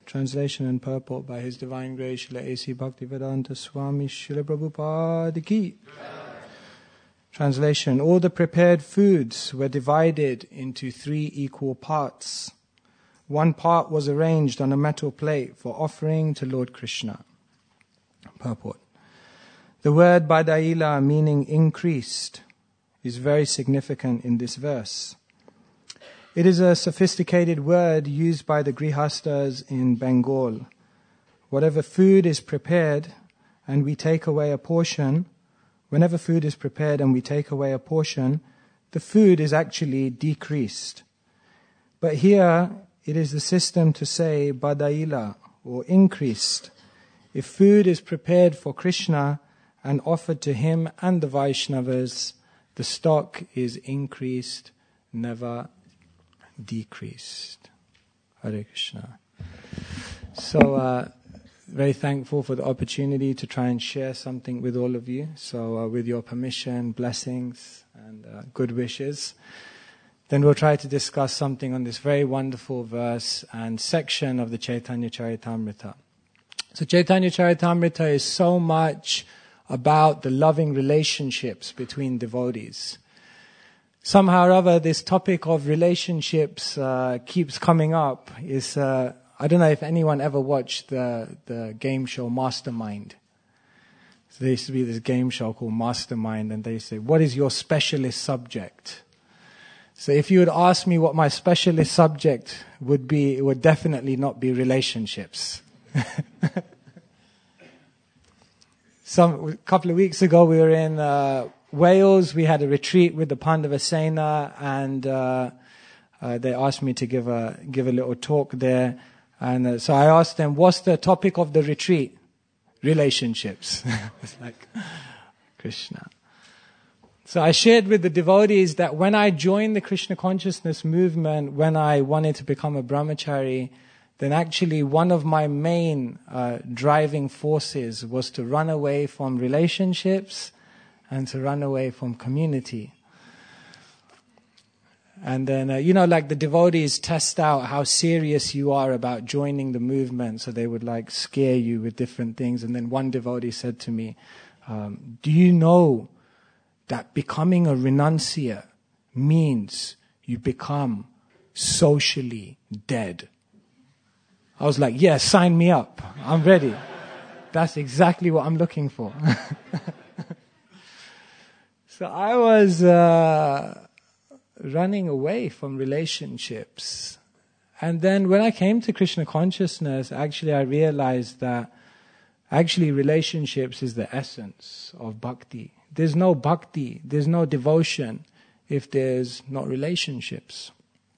Translation and purport by His Divine Grace Srila A.C. Bhaktivedanta Swami Srila Prabhupada Ki. Translation. All the prepared foods were divided into 3 equal parts. 1 part was arranged on a metal plate for offering to Lord Krishna. Purport. The word Badaila, meaning increased, is very significant in this verse. It is a sophisticated word used by the Grihastas in Bengal. Whatever food is prepared and we take away a portion, whenever food is prepared and we take away a portion, the food is actually decreased. But here it is the system to say Badaila, or increased. If food is prepared for Krishna and offered to him and the Vaishnavas, the stock is increased, never decreased. Hare Krishna. So, very thankful for the opportunity to try and share something with all of you. So, with your permission, blessings, and good wishes, then we'll try to discuss something on this very wonderful verse and section of the Chaitanya Charitamrita. So, Chaitanya Charitamrita is so much about the loving relationships between devotees. Somehow or other, this topic of relationships keeps coming up. I don't know if anyone ever watched the game show Mastermind. So there used to be this game show called Mastermind, and they say, what is your specialist subject? So if you would ask me what my specialist subject would be, it would definitely not be relationships. A couple of weeks ago, we were in Wales. We had a retreat with the Pandava Sena, and they asked me to give a little talk there. And so I asked them, what's the topic of the retreat? Relationships. It's like, Krishna. So I shared with the devotees that when I joined the Krishna consciousness movement, when I wanted to become a brahmachari, then actually one of my main driving forces was to run away from relationships and to run away from community. And then, like the devotees test out how serious you are about joining the movement, so they would like scare you with different things. And then one devotee said to me, do you know that becoming a renunciate means you become socially dead? I was like, yeah, sign me up. I'm ready. That's exactly what I'm looking for. So I was running away from relationships. And then when I came to Krishna consciousness, actually I realized that actually relationships is the essence of bhakti. There's no bhakti, there's no devotion if there's not relationships.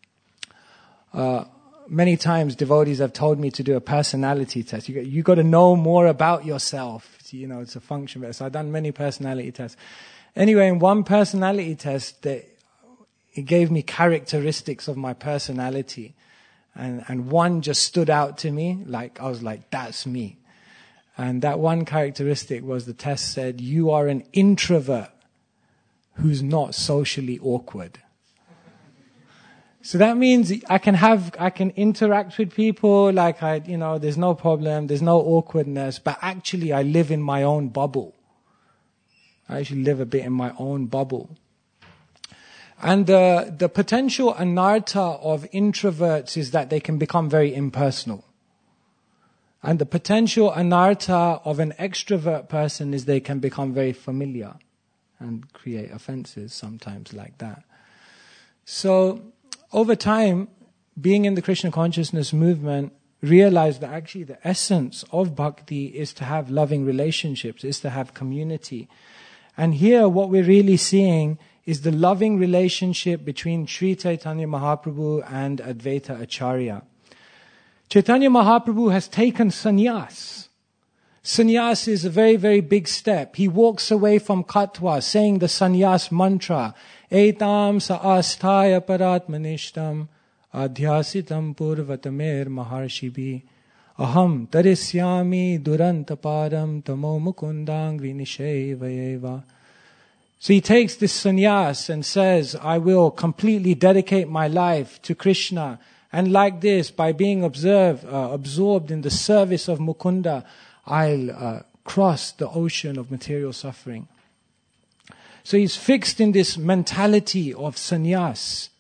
Many times devotees have told me to do a personality test. You got to know more about yourself. It's a function of it. So I've done many personality tests. Anyway, in one personality test, it gave me characteristics of my personality. And one just stood out to me. I was like, that's me. And that one characteristic was, the test said, you are an introvert who's not socially awkward. So that means I can interact with people, there's no problem, there's no awkwardness, but actually I live in my own bubble. I actually live a bit in my own bubble. And the potential anartha of introverts is that they can become very impersonal. And the potential anartha of an extrovert person is they can become very familiar and create offenses sometimes like that. So over time, being in the Krishna consciousness movement, realized that actually the essence of bhakti is to have loving relationships, is to have community. And here what we're really seeing is the loving relationship between Sri Chaitanya Mahaprabhu and Advaita Acharya. Chaitanya Mahaprabhu has taken sannyas. Sannyas is a very, very big step. He walks away from Katwa saying the sannyas mantra, Etam sa asthaya paratmanishtam adhyasitam purvatamer maharshibi aham tarisyami durantaparam tamo mukundangri nishevayeva. So he takes this sannyas and says, I will completely dedicate my life to Krishna And like this, by being absorbed in the service of Mukunda, I'll cross the ocean of material suffering. So he's fixed in this mentality of sannyas.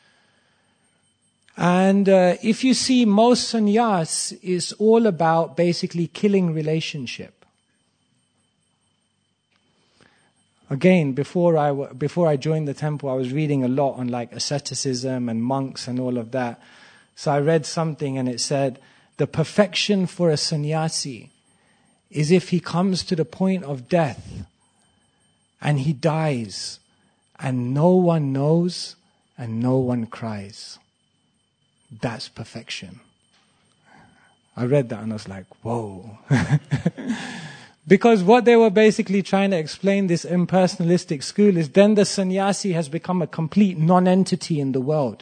And if you see, most sannyas is all about basically killing relationship. Again, before I joined the temple, I was reading a lot on like asceticism and monks and all of that. So I read something and it said, the perfection for a sannyasi is if he comes to the point of death and he dies and no one knows and no one cries. That's perfection. I read that and I was like, whoa. Because what they were basically trying to explain, this impersonalistic school, is then the sannyasi has become a complete non-entity in the world.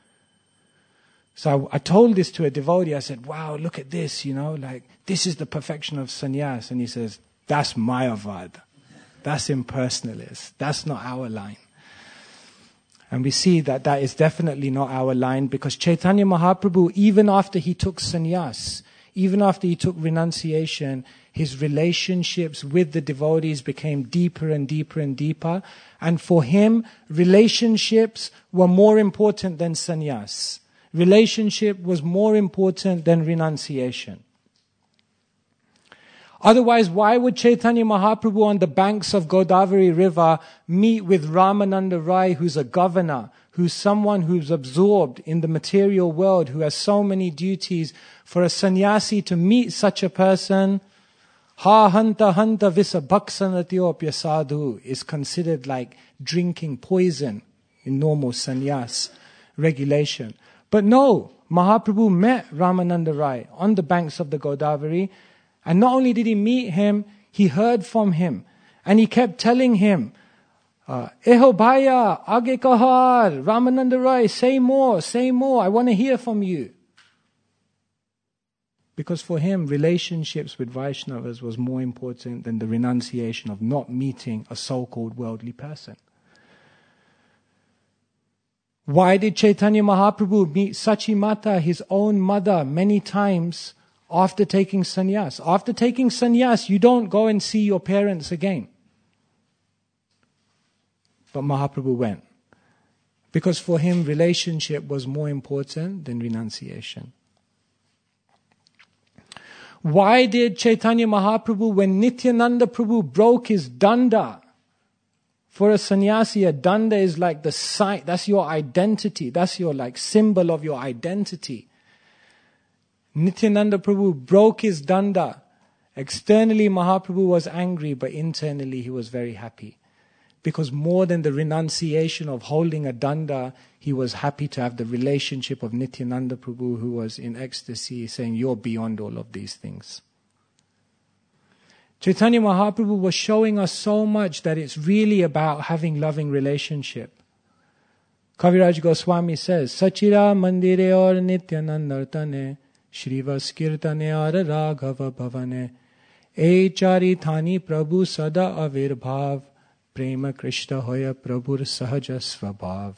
So I told this to a devotee. I said, wow, look at this, like this is the perfection of sannyas. And he says, that's Mayavad. That's impersonalist. That's not our line. And we see that that is definitely not our line, because Chaitanya Mahaprabhu, even after he took sannyas, even after he took renunciation, his relationships with the devotees became deeper and deeper and deeper. And for him, relationships were more important than sannyas. Relationship was more important than renunciation. Otherwise, why would Chaitanya Mahaprabhu on the banks of Godavari River meet with Ramananda Rai, who's a governor, who's someone who's absorbed in the material world, who has so many duties? For a sannyasi to meet such a person, ha hanta hanta visa bhaksanatiopya sadhu, is considered like drinking poison in normal sannyas regulation. But no, Mahaprabhu met Ramananda Rai on the banks of the Godavari, and not only did he meet him, he heard from him. And he kept telling him, Eho bhaiya, aage kahar, Ramananda Rai, say more, I want to hear from you. Because for him, relationships with Vaishnavas was more important than the renunciation of not meeting a so-called worldly person. Why did Chaitanya Mahaprabhu meet Sachi Mata, his own mother, many times after taking sannyas? After taking sannyas, you don't go and see your parents again. But Mahaprabhu went. Because for him, relationship was more important than renunciation. Why did Chaitanya Mahaprabhu, when Nityananda Prabhu broke his danda? For a sannyasi, a danda is like the sign, that's your identity, that's your like symbol of your identity. Nityananda Prabhu broke his danda. Externally, Mahaprabhu was angry, but internally he was very happy. Because more than the renunciation of holding a danda, he was happy to have the relationship of Nityananda Prabhu, who was in ecstasy, saying, you're beyond all of these things. Chaitanya Mahaprabhu was showing us so much that it's really about having loving relationship. Kaviraj Goswami says, Sachira mandire aur nityanandartane, Shrivas kirtane aur raghava bhavane, E chari thani prabhu sada avirbhav, Prema Krishna hoya prabhur sahaja svabhav.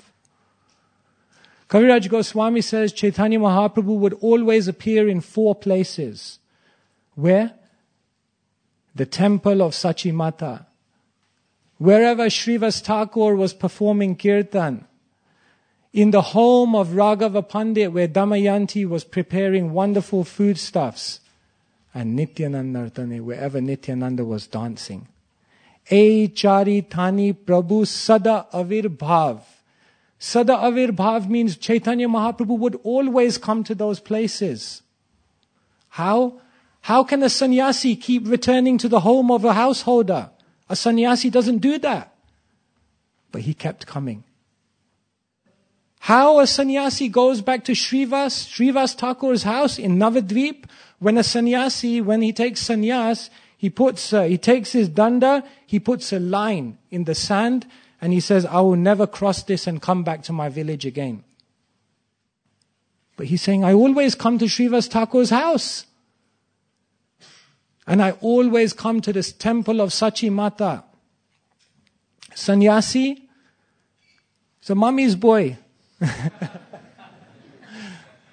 Kaviraj Goswami says Chaitanya Mahaprabhu would always appear in 4 places. Where? The temple of Sachi Mata. Wherever Srivas Thakur was performing kirtan. In the home of Raghava Pandit, where Damayanti was preparing wonderful foodstuffs. And Nityanandartane, wherever Nityananda was dancing. E chari thani prabhu sada avirbhav. Sada avirbhav means Chaitanya Mahaprabhu would always come to those places. How? How can a sannyasi keep returning to the home of a householder? A sannyasi doesn't do that. But he kept coming. How a sannyasi goes back to Srivas Thakur's house in Navadvip, when a sannyasi, when he takes sannyas, he takes his danda, he puts a line in the sand, and he says, I will never cross this and come back to my village again. But he's saying, I always come to Srivas Thakur's house. And I always come to this temple of Sachi Mata. Sannyasi, it's a mummy's boy.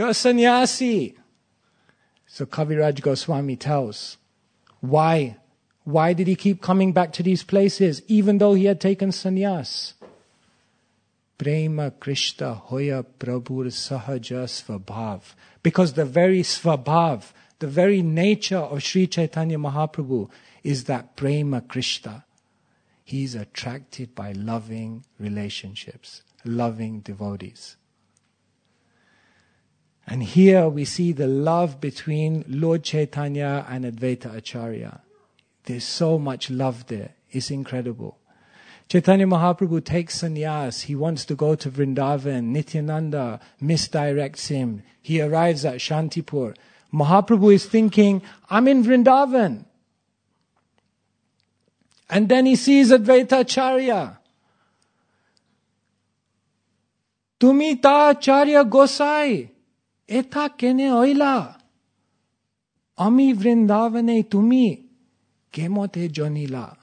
You're a sannyasi. So Kaviraj Goswami tells, why? Why did he keep coming back to these places even though he had taken sannyas? Prema Krishna hoya prabhur sahaja svabhav. Because the very svabhav, the very nature of Sri Chaitanya Mahaprabhu is that prema Krishna. He's attracted by loving relationships, loving devotees. And here we see the love between Lord Chaitanya and Advaita Acharya. There's so much love there. It's incredible. Chaitanya Mahaprabhu takes sannyas. He wants to go to Vrindavan. Nityananda misdirects him. He arrives at Shantipur. Mahaprabhu is thinking, I'm in Vrindavan. And then he sees Advaita Acharya. Tumi ta Acharya Gosai. Eta kene oila. Ami Vrindavane tumi kemote jonila.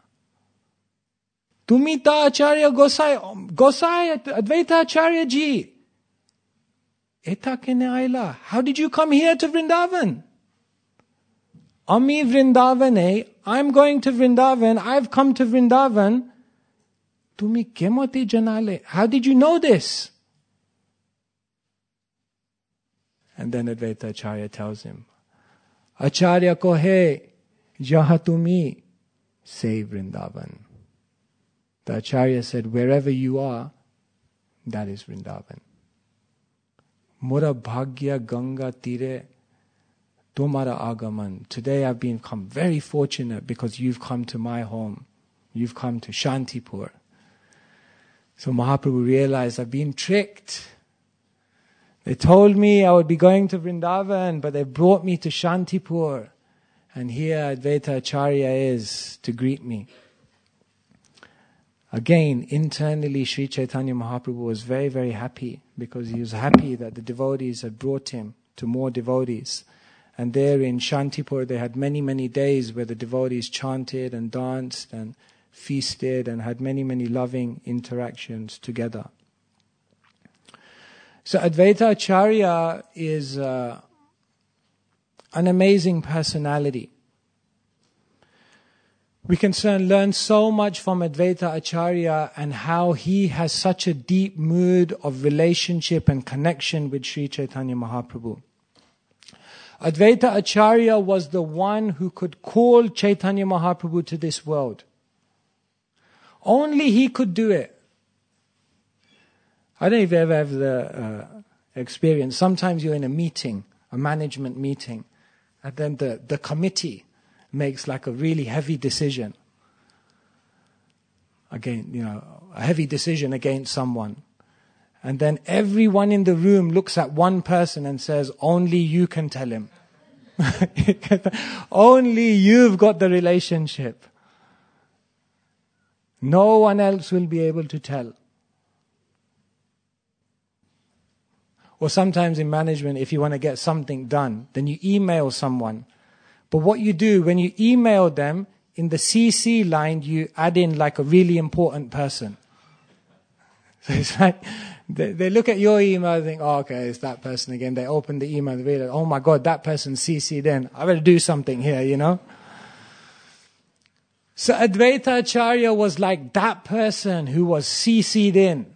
Tumi ta Acharya Gosai. Gosai Advaita Acharya ji. Eta kene oila. How did you come here to Vrindavan? Ami Vrindavane. I'm going to Vrindavan. I've come to Vrindavan. Tumi kemote janale. How did you know this? And then Advaita Acharya tells him, Acharya ko hai, jaha tumi, say Vrindavan. The Acharya said, wherever you are, that is Vrindavan. Mora bhagya ganga tire, tomara agaman. Today I've become very fortunate because you've come to my home. You've come to Shantipur. So Mahaprabhu realized, I've been tricked. They told me I would be going to Vrindavan, but they brought me to Shantipur. And here Advaita Acharya is to greet me. Again, internally Sri Chaitanya Mahaprabhu was very, very happy because he was happy that the devotees had brought him to more devotees. And there in Shantipur they had many, many days where the devotees chanted and danced and feasted and had many, many loving interactions together. So Advaita Acharya is an amazing personality. We can learn so much from Advaita Acharya and how he has such a deep mood of relationship and connection with Sri Chaitanya Mahaprabhu. Advaita Acharya was the one who could call Chaitanya Mahaprabhu to this world. Only he could do it. I don't know if you ever have the experience. Sometimes you're in a meeting, a management meeting, and then the committee makes like a really heavy decision. Again, a heavy decision against someone. And then everyone in the room looks at one person and says, only you can tell him. Only you've got the relationship. No one else will be able to tell. Or sometimes in management, if you want to get something done, then you email someone. But what you do, when you email them, in the CC line, you add in like a really important person. So it's like, they look at your email and think, oh, okay, it's that person again. They open the email and realize, oh my God, that person CC'd in. I better do something here, So Advaita Acharya was like that person who was CC'd in.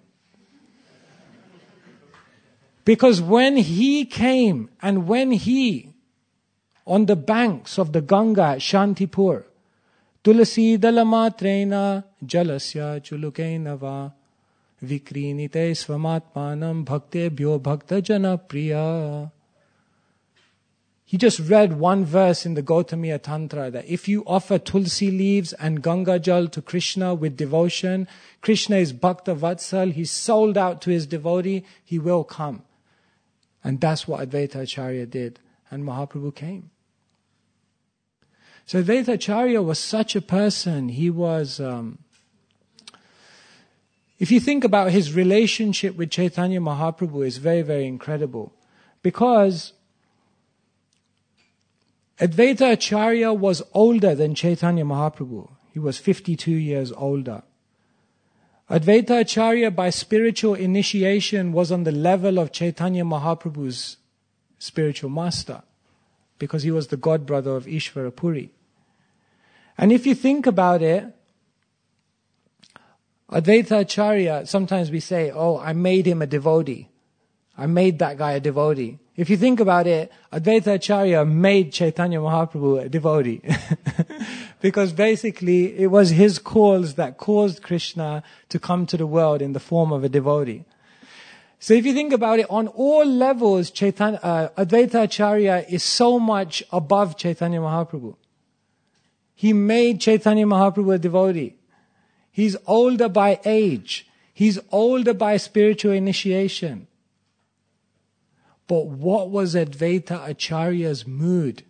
Because when he came and when he, on the banks of the Ganga at Shantipur, Tulasi dalamatrena jalasya chulukena va vikrinite svamatmanam bhaktebhyo bhakta jana priya. He just read one verse in the Gautamiya Tantra that if you offer tulsi leaves and Ganga Jal to Krishna with devotion, Krishna is Bhakta Vatsal, he's sold out to his devotee, he will come. And that's what Advaita Acharya did. And Mahaprabhu came. So Advaita Acharya was such a person. He was, if you think about his relationship with Chaitanya Mahaprabhu, is very, very incredible. Because Advaita Acharya was older than Chaitanya Mahaprabhu. He was 52 years older. Advaita Acharya, by spiritual initiation, was on the level of Chaitanya Mahaprabhu's spiritual master, because he was the god brother of Ishvara Puri. And if you think about it, Advaita Acharya, sometimes we say, oh, I made him a devotee. I made that guy a devotee. If you think about it, Advaita Acharya made Chaitanya Mahaprabhu a devotee. Because basically it was his cause that caused Krishna to come to the world in the form of a devotee. So if you think about it, on all levels, Advaita Acharya is so much above Chaitanya Mahaprabhu. He made Chaitanya Mahaprabhu a devotee. He's older by age. He's older by spiritual initiation. But what was Advaita Acharya's mood?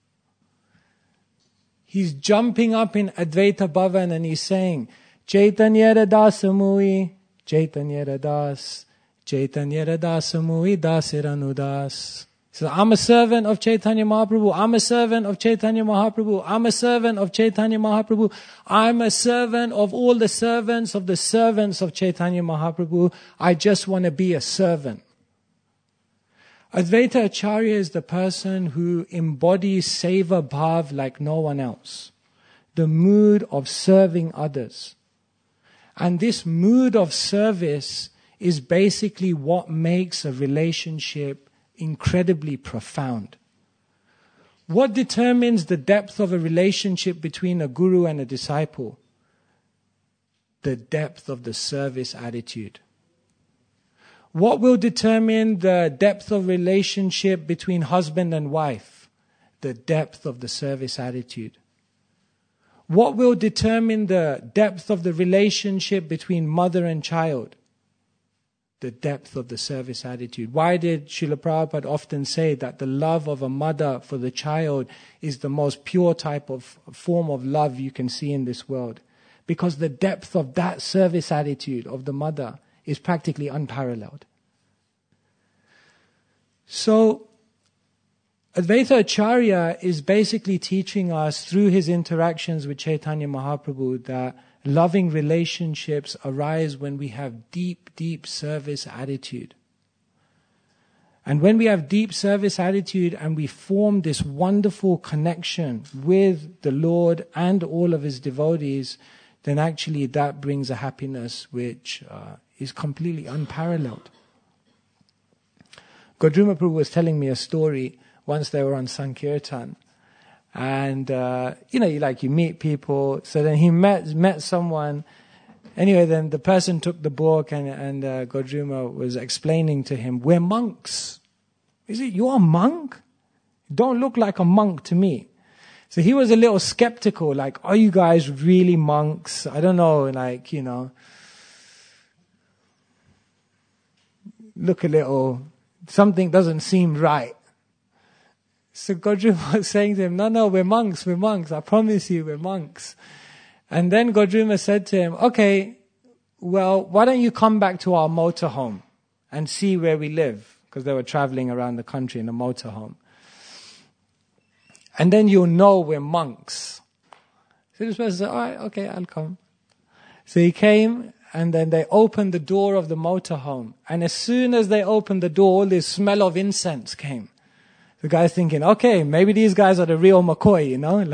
He's jumping up in Advaita Bhavan and he's saying, Chaitanya Radasamui, Chaitanya Radas, Chaitanya Radasamui Dasiranudas. So I'm a servant of Chaitanya Mahaprabhu. I'm a servant of Chaitanya Mahaprabhu. I'm a servant of Chaitanya Mahaprabhu. I'm a servant of all the servants of Chaitanya Mahaprabhu. I just want to be a servant. Advaita Acharya is the person who embodies Seva Bhav like no one else. The mood of serving others. And this mood of service is basically what makes a relationship incredibly profound. What determines the depth of a relationship between a guru and a disciple? The depth of the service attitude. What will determine the depth of relationship between husband and wife? The depth of the service attitude. What will determine the depth of the relationship between mother and child? The depth of the service attitude. Why did Srila Prabhupada often say that the love of a mother for the child is the most pure type of form of love you can see in this world? Because the depth of that service attitude of the mother is practically unparalleled. So, Advaita Acharya is basically teaching us through his interactions with Chaitanya Mahaprabhu that loving relationships arise when we have deep, deep service attitude. And when we have deep service attitude and we form this wonderful connection with the Lord and all of his devotees, then actually that brings a happiness which is completely unparalleled. Godruma Prabhu was telling me a story once they were on Sankirtan. And, you meet people. So then he met someone. Anyway, then the person took the book and Godruma was explaining to him, we're monks. Is it, you're a monk? Don't look like a monk to me. So he was a little skeptical, like, are you guys really monks? I don't know, look a little, something doesn't seem right. So Godruma was saying to him, no, we're monks. I promise you, we're monks. And then Godruma said to him, okay, well, why don't you come back to our motorhome and see where we live? Because they were traveling around the country in a motorhome. And then you'll know we're monks. So this person said, all right, okay, I'll come. So he came, and then they opened the door of the motorhome. And as soon as they opened the door, all this smell of incense came. The guy's thinking, okay, maybe these guys are the real McCoy,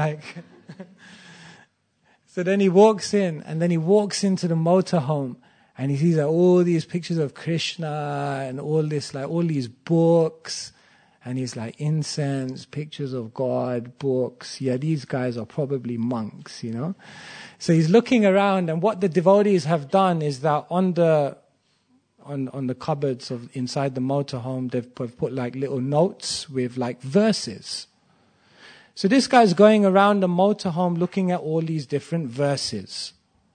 So then he walks in, and then he walks into the motorhome, and he sees all these pictures of Krishna, and all these books, and he's like, incense, pictures of God, books. Yeah, these guys are probably monks, So he's looking around, and what the devotees have done is that on the cupboards inside the motorhome, they've put like little notes with like verses. So this guy's going around the motorhome looking at all these different verses.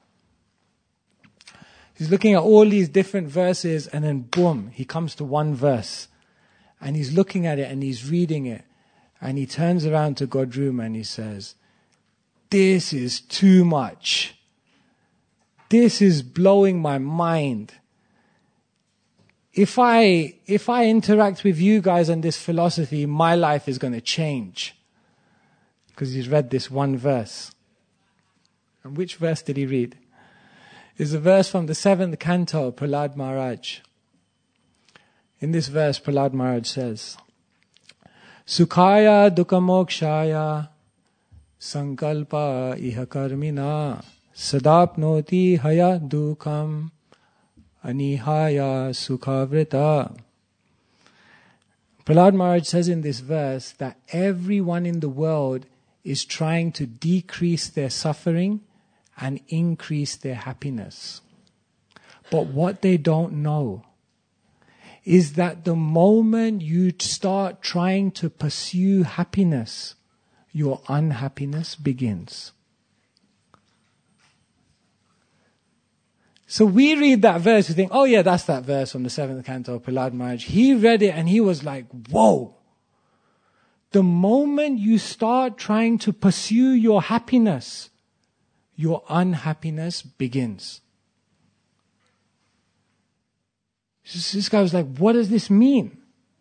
He's looking at all these different verses, and then boom, he comes to one verse. And he's looking at it and he's reading it. And he turns around to Godruma and he says, this is too much. This is blowing my mind. If I interact with you guys on this philosophy, my life is going to change. Because he's read this one verse. And which verse did he read? It's a verse from the 7th canto, Prahlad Maharaj. In this verse, Prahlad Maharaj says, Sukhaya dukhamokshaya sankalpa iha karmina sadapnoti haya dukham anihaya sukhavrita. Prahlad Maharaj says in this verse that everyone in the world is trying to decrease their suffering and increase their happiness. But what they don't know is that the moment you start trying to pursue happiness, your unhappiness begins. So we read that verse, we think, oh yeah, that's that verse from the 7th canto of Prahlad Maharaj. He read it and he was like, whoa. The moment you start trying to pursue your happiness, your unhappiness begins. This guy was like, what does this mean?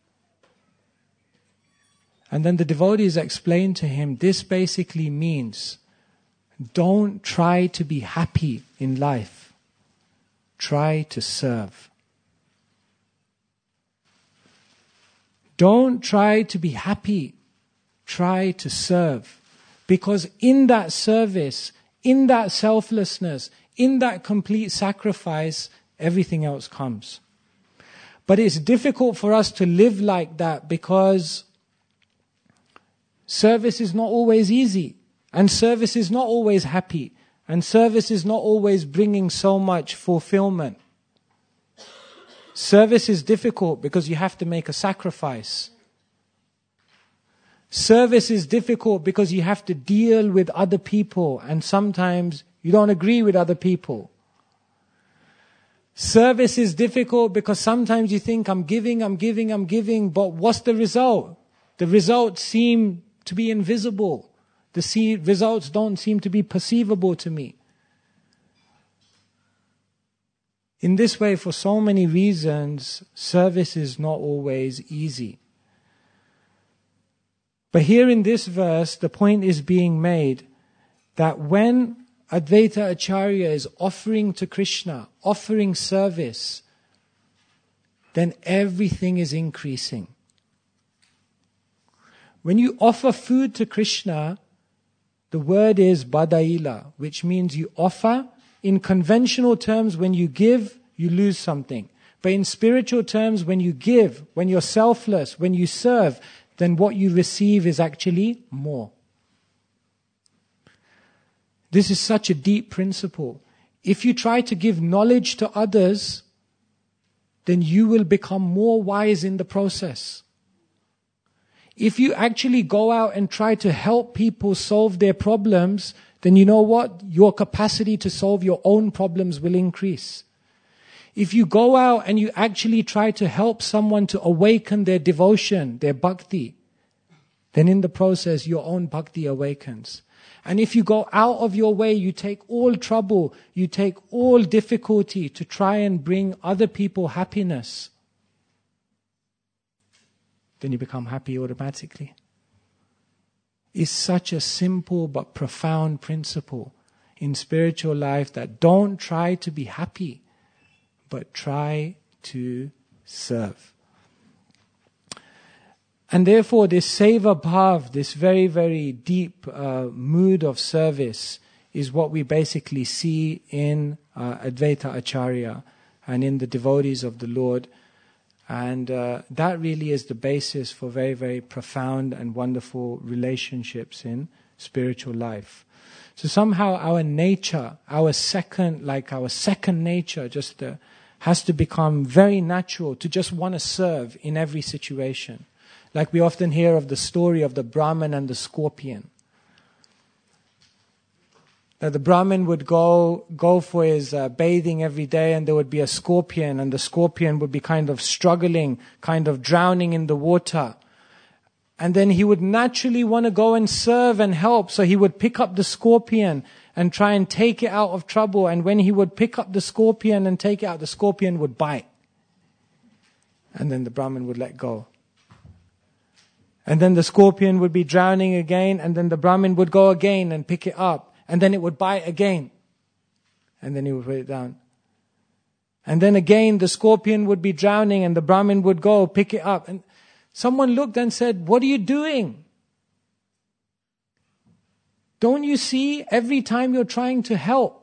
And then the devotees explained to him, this basically means, don't try to be happy in life. Try to serve. Don't try to be happy. Try to serve. Because in that service, in that selflessness, in that complete sacrifice, everything else comes. But it's difficult for us to live like that because service is not always easy. And service is not always happy. And service is not always bringing so much fulfillment. Service is difficult because you have to make a sacrifice. Service is difficult because you have to deal with other people and sometimes you don't agree with other people. Service is difficult because sometimes you think, I'm giving, but what's the result? The results seem to be invisible. The results don't seem to be perceivable to me. In this way, for so many reasons, service is not always easy. But here in this verse, the point is being made that when Advaita Acharya is offering to Krishna, offering service, then everything is increasing. When you offer food to Krishna, the word is badaila, which means you offer. In conventional terms, when you give, you lose something. But in spiritual terms, when you give, when you're selfless, when you serve, then what you receive is actually more. This is such a deep principle. If you try to give knowledge to others, then you will become more wise in the process. If you actually go out and try to help people solve their problems, then you know what? Your capacity to solve your own problems will increase. If you go out and you actually try to help someone to awaken their devotion, their bhakti, then in the process your own bhakti awakens. And if you go out of your way, you take all trouble, you take all difficulty to try and bring other people happiness, then you become happy automatically. It's such a simple but profound principle in spiritual life that don't try to be happy, but try to serve. And therefore this seva bhav, this very, very deep mood of service is what we basically see in Advaita Acharya and in the devotees of the Lord. And that really is the basis for very, very profound and wonderful relationships in spiritual life. So somehow our nature, our second nature just has to become very natural to just want to serve in every situation. Like we often hear of the story of the Brahmin and the scorpion. That the Brahmin would go for his bathing every day, and there would be a scorpion, and the scorpion would be kind of struggling, kind of drowning in the water. And then he would naturally want to go and serve and help, so he would pick up the scorpion and try and take it out of trouble. And when he would pick up the scorpion and take it out, the scorpion would bite. And then the Brahmin would let go. And then the scorpion would be drowning again, and then the Brahmin would go again and pick it up. And then it would bite again. And then he would put it down. And then again the scorpion would be drowning and the Brahmin would go pick it up. And Someone looked and said, "What are you doing? Don't you see every time you're trying to help,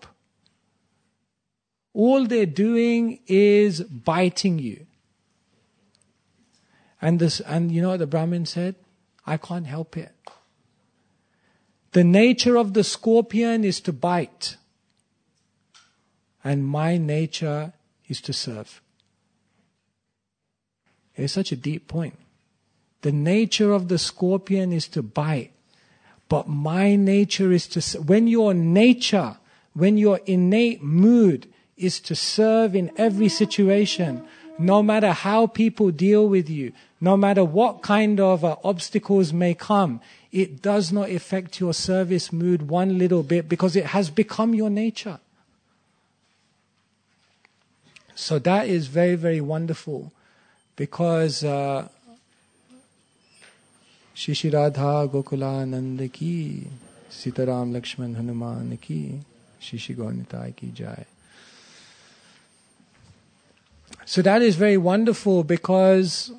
all they're doing is biting you?" And you know what the Brahmin said? "I can't help it. The nature of the scorpion is to bite, and my nature is to serve." It's such a deep point. The nature of the scorpion is to bite, but my nature is to serve. When your innate mood is to serve in every situation, no matter how people deal with you, no matter what kind of obstacles may come, it does not affect your service mood one little bit because it has become your nature. So that is very, very wonderful because Shri Shri Radha Gokulananda ki, Sitaram Lakshman Hanuman ki, Shri Shri Gaur Nitai ki jai. So that is very wonderful because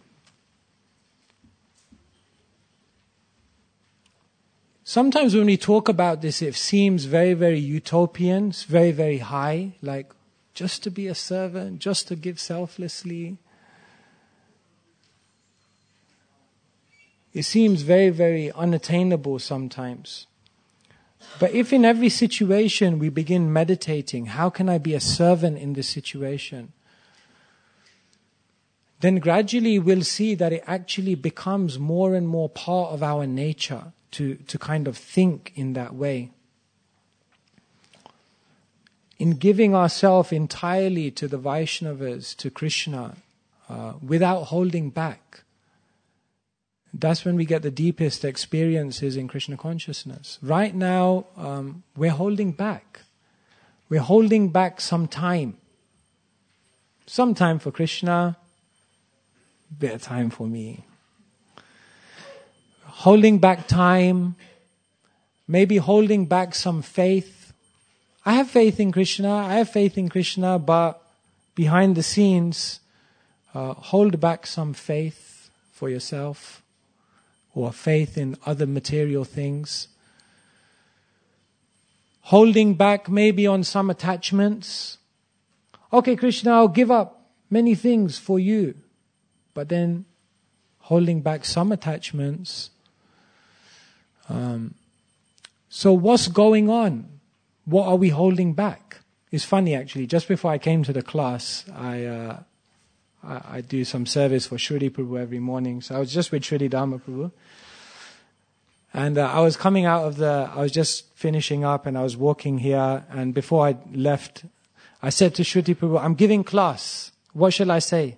sometimes when we talk about this, it seems very, very utopian, it's very, very high, like just to be a servant, just to give selflessly. It seems very, very unattainable sometimes. But if in every situation we begin meditating, how can I be a servant in this situation? Then gradually we'll see that it actually becomes more and more part of our nature to kind of think in that way. In giving ourselves entirely to the Vaishnavas, to Krishna, without holding back, that's when we get the deepest experiences in Krishna consciousness. Right now, we're holding back. We're holding back some time. Some time for Krishna, bit of time for me. Holding back time, maybe holding back some faith. I have faith in Krishna, but behind the scenes, hold back some faith for yourself or faith in other material things. Holding back maybe on some attachments. Okay, Krishna, I'll give up many things for you. But then holding back some attachments. So what's going on? What are we holding back? It's funny actually, just before I came to the class, I do some service for Shruti Prabhu every morning. So I was just with Shruti Dharma Prabhu. And I was just finishing up and I was walking here. And before I left, I said to Shruti Prabhu, I'm giving class. What shall I say?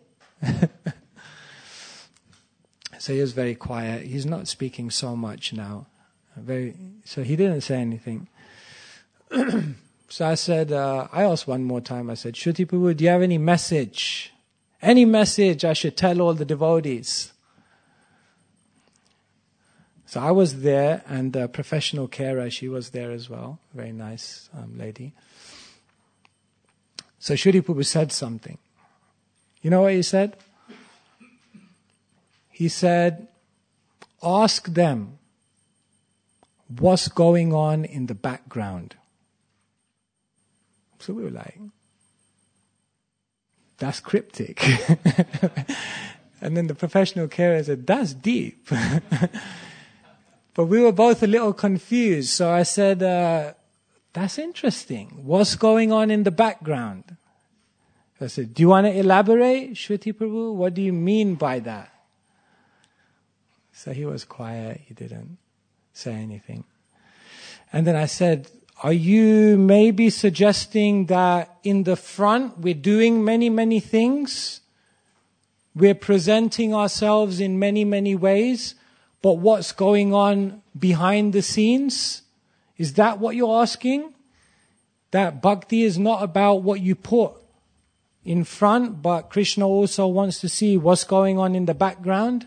So he was very quiet. He's not speaking so much now. So he didn't say anything. So I said, I asked one more time. I said, Shruti Prabhu, do you have any message? Any message I should tell all the devotees? So I was there, and the professional carer, she was there as well. Very nice lady. So Shruti Prabhu said something. You know what he said? He said, ask them what's going on in the background. So we were like, that's cryptic. And then the professional carer said, that's deep. But we were both a little confused. So I said, that's interesting. What's going on in the background? I said, do you want to elaborate, Shruti Prabhu? What do you mean by that? So he was quiet. He didn't say anything. And then I said, are you maybe suggesting that in the front we're doing many, many things? We're presenting ourselves in many, many ways, but what's going on behind the scenes? Is that what you're asking? That bhakti is not about what you put in front, but Krishna also wants to see what's going on in the background?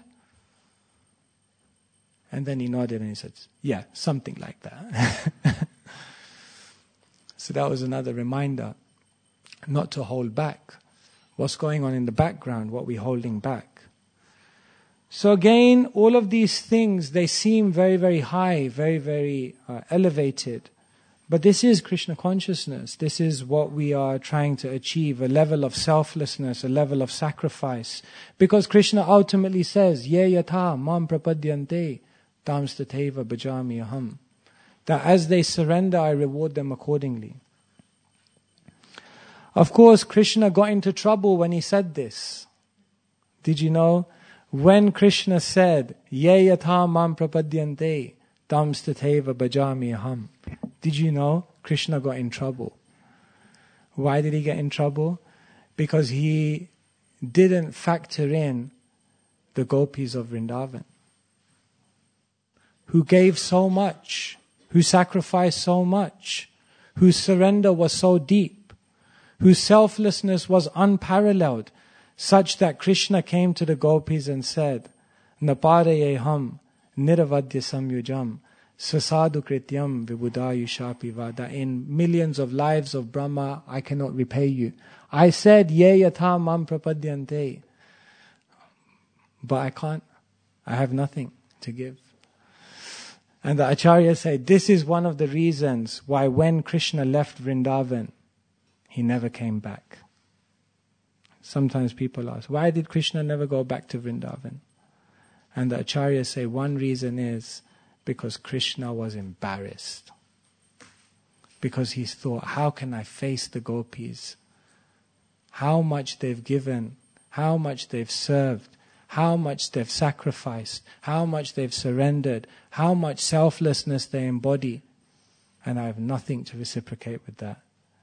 And then he nodded and he said, yeah, something like that. So that was another reminder not to hold back. What's going on in the background? What we're holding back. So again, all of these things, they seem very, very high, very, very elevated. But this is Krishna consciousness. This is what we are trying to achieve, a level of selflessness, a level of sacrifice. Because Krishna ultimately says, Ye yatha mam prapadyante tam stateva bhajami aham. That as they surrender, I reward them accordingly. Of course, Krishna got into trouble when he said this. Did you know? When Krishna said, Ye yatha mam prapadyante tam stateva bhajami aham. Did you know Krishna got in trouble? Why did he get in trouble? Because he didn't factor in the gopis of Vrindavan, who gave so much, who sacrificed so much, whose surrender was so deep, whose selflessness was unparalleled, such that Krishna came to the gopis and said, Naparayeham niravadya samyujam Sasadu krityam vibudayushapi vada. In millions of lives of Brahma, I cannot repay you. I said, Ye yatha mam prapadyante. But I can't. I have nothing to give. And the Acharyas say, this is one of the reasons why when Krishna left Vrindavan, he never came back. Sometimes people ask, why did Krishna never go back to Vrindavan? And the Acharyas say, one reason is, because Krishna was embarrassed. Because he thought, how can I face the gopis? How much they've given, how much they've served, how much they've sacrificed, how much they've surrendered, how much selflessness they embody. And I have nothing to reciprocate with that.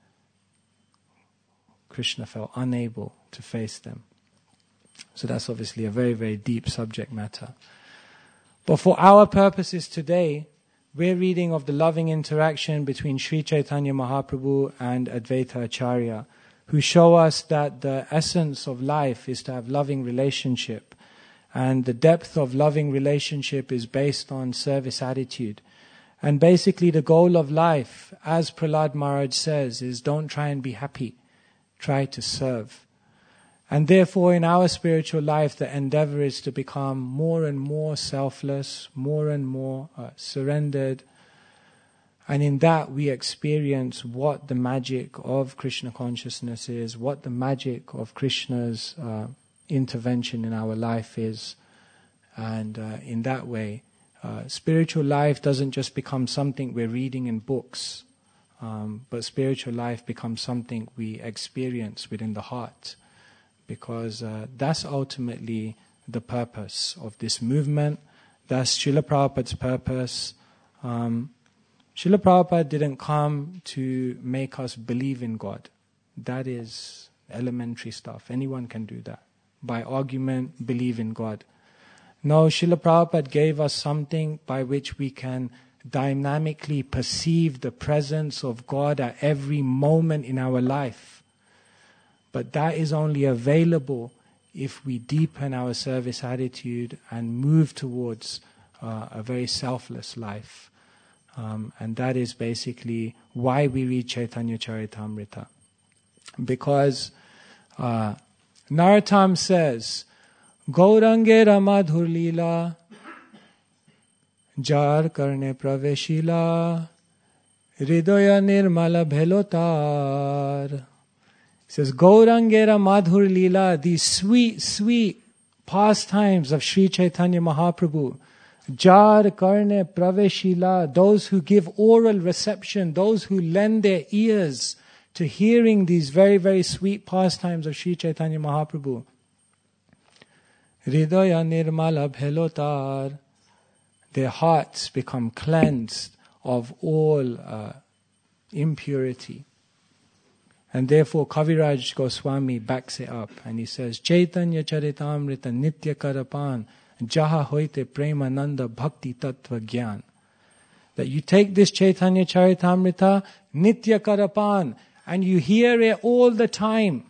Krishna felt unable to face them. So that's obviously a very, very deep subject matter. But for our purposes today, we're reading of the loving interaction between Sri Chaitanya Mahaprabhu and Advaita Acharya, who show us that the essence of life is to have loving relationship. And the depth of loving relationship is based on service attitude. And basically the goal of life, as Prahlad Maharaj says, is don't try and be happy. Try to serve. And therefore, in our spiritual life, the endeavor is to become more and more selfless, more and more surrendered. And in that, we experience what the magic of Krishna consciousness is, what the magic of Krishna's intervention in our life is. And in that way, spiritual life doesn't just become something we're reading in books, but spiritual life becomes something we experience within the heart. Because that's ultimately the purpose of this movement. That's Srila Prabhupada's purpose. Srila Prabhupada didn't come to make us believe in God. That is elementary stuff. Anyone can do that. By argument, believe in God. No, Srila Prabhupada gave us something by which we can dynamically perceive the presence of God at every moment in our life. But that is only available if we deepen our service attitude and move towards a very selfless life. And that is basically why we read Chaitanya Charitamrita. Because Narottam says, Gaurangera madhur lila, jar karne praveshila, hridaya nirmala bhelotar. Says, Gaurangera Madhur Leela, these sweet, sweet pastimes of Sri Chaitanya Mahaprabhu. Jar Karne Praveshila, those who give oral reception, those who lend their ears to hearing these very, very sweet pastimes of Sri Chaitanya Mahaprabhu. Hridaya Nirmala Bhelotar, their hearts become cleansed of all impurity. And therefore Kaviraj Goswami backs it up and he says, Chaitanya Charitamrita Nitya Karapan Jaha Hoite Premananda Bhakti Tattva Gyan. That you take this Chaitanya Charitamrita Nitya Karapan and you hear it all the time.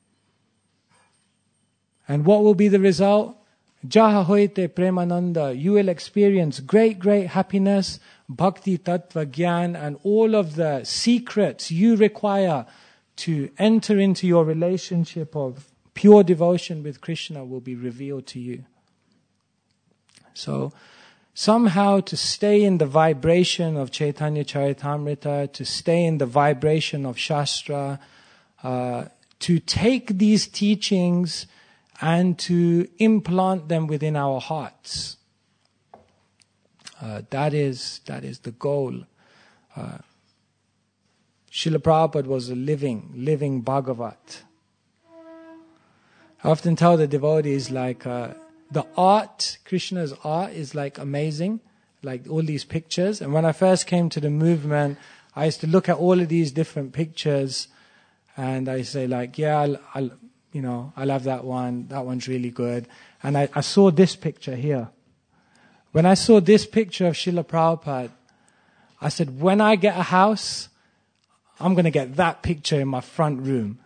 And what will be the result? Jaha Hoite Premananda. You will experience great, great happiness, Bhakti Tattva Gyan, and all of the secrets you require to enter into your relationship of pure devotion with Krishna will be revealed to you. So somehow to stay in the vibration of Chaitanya Charitamrita, to stay in the vibration of Shastra, to take these teachings and to implant them within our hearts. That is the goal. Srila Prabhupada was a living Bhagavat. I often tell the devotees, like, the art, Krishna's art is like amazing, like all these pictures. And when I first came to the movement, I used to look at all of these different pictures, and I say like, yeah, I'll have that one. That one's really good. And I saw this picture here. When I saw this picture of Srila Prabhupada, I said, when I get a house, I'm going to get that picture in my front room.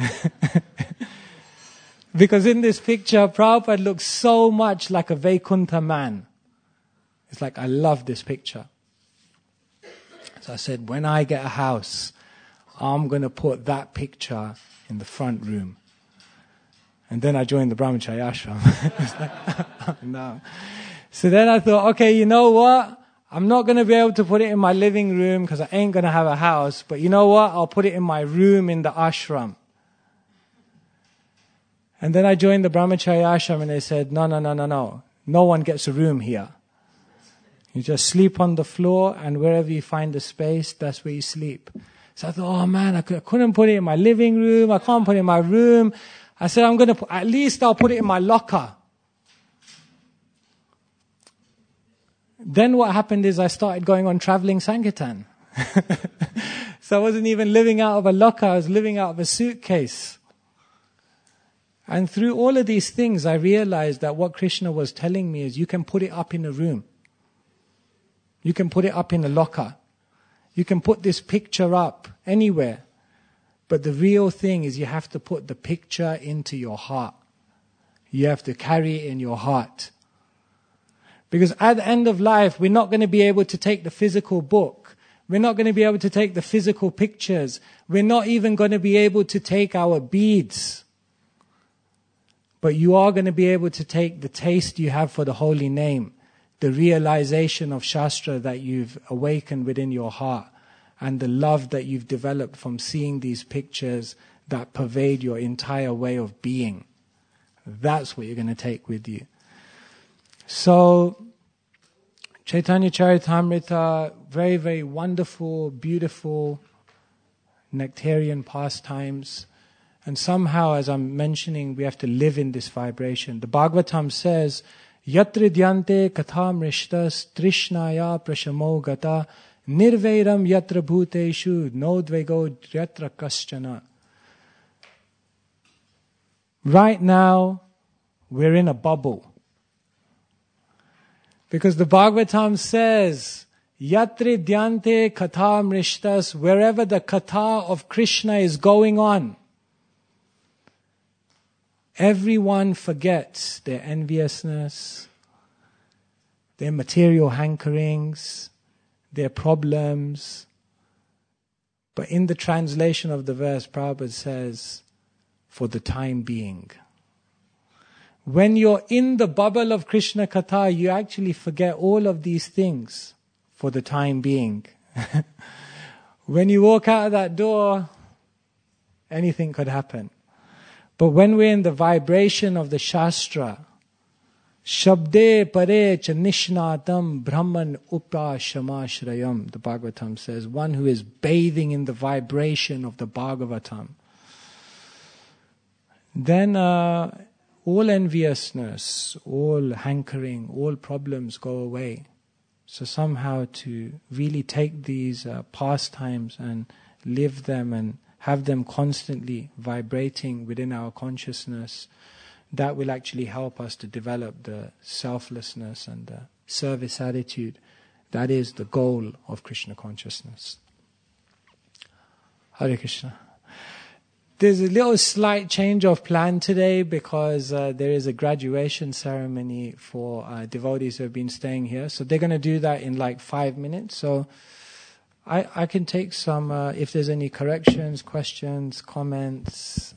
Because in this picture, Prabhupada looks so much like a Vaikuntha man. It's like, I love this picture. So I said, when I get a house, I'm going to put that picture in the front room. And then I joined the Brahmacharya ashram. It's like, no. So then I thought, okay, you know what? I'm not going to be able to put it in my living room because I ain't going to have a house. But you know what? I'll put it in my room in the ashram. And then I joined the Brahmacharya ashram and they said, no. No one gets a room here. You just sleep on the floor, and wherever you find a space, that's where you sleep. So I thought, oh man, I couldn't put it in my living room. I can't put it in my room. I said, at least I'll put it in my locker. Then what happened is I started going on traveling Sankirtan. So I wasn't even living out of a locker, I was living out of a suitcase. And through all of these things, I realized that what Krishna was telling me is you can put it up in a room. You can put it up in a locker. You can put this picture up anywhere. But the real thing is you have to put the picture into your heart. You have to carry it in your heart. Because at the end of life, we're not going to be able to take the physical book. We're not going to be able to take the physical pictures. We're not even going to be able to take our beads. But you are going to be able to take the taste you have for the holy name, the realization of Shastra that you've awakened within your heart, and the love that you've developed from seeing these pictures that pervade your entire way of being. That's what you're going to take with you. So, Chaitanya Charitamrita, very, very wonderful, beautiful, nectarian pastimes. And somehow, as I'm mentioning, we have to live in this vibration. The Bhagavatam says, Yatra dhyante katham rishtas trishnaya prashamo gata nirvairam yatra bhuteshu nodvego yatra kaschana. Right now, we're in a bubble. Because the Bhagavatam says, Yatra dhyante katham rishtas, wherever the katha of Krishna is going on, everyone forgets their enviousness, their material hankerings, their problems. But in the translation of the verse, Prabhupada says, for the time being. When you're in the bubble of Krishna Katha, you actually forget all of these things for the time being. When you walk out of that door, anything could happen. But when we're in the vibration of the Shastra, Shabde pare cha nishnatam brahman upashamashrayam, the Bhagavatam says, one who is bathing in the vibration of the Bhagavatam, then all enviousness, all hankering, all problems go away. So somehow to really take these pastimes and live them and have them constantly vibrating within our consciousness, that will actually help us to develop the selflessness and the service attitude. That is the goal of Krishna consciousness. Hare Krishna. There's a little slight change of plan today because there is a graduation ceremony for devotees who have been staying here. So they're going to do that in like 5 minutes. So I can take some, if there's any corrections, questions, comments.